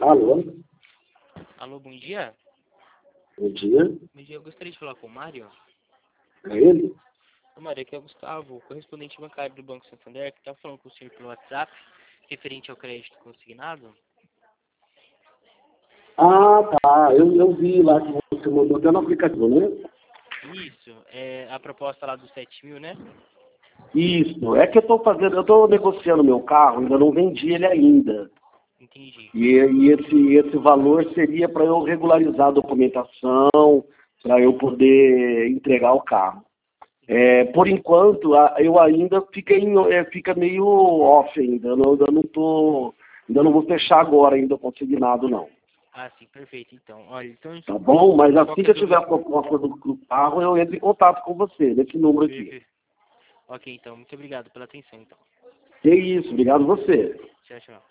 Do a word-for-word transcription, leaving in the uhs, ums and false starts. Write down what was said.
Alô? Alô, bom dia. Bom dia. Bom dia, eu gostaria de falar com o Mário. É ele? Ô, Mário, aqui é o Gustavo, correspondente bancário do Banco Santander, que está falando com o senhor pelo WhatsApp, referente ao crédito consignado. Ah, tá. Eu, eu vi lá que você mandou até no aplicativo, né? Isso, é a proposta lá dos sete mil, né? Isso. É que eu estou fazendo, eu estou negociando meu carro, ainda não vendi ele ainda. Entendi. E, e esse, esse valor seria para eu regularizar a documentação, para eu poder entregar o carro. É, por enquanto, a- eu ainda fiquei, em- é, fica meio off ainda. Eu não, ainda não tô, ainda não vou fechar agora ainda o consignado, não. Ah, sim, perfeito. Então, olha, então, Tá bom? Mas assim que qualquer eu tiver a dúvida... proposta do, do carro, eu entro em contato com você, nesse número aqui. Perfeito. Ok, então, muito obrigado pela atenção, então. Que isso, obrigado a você. Tchau, tchau.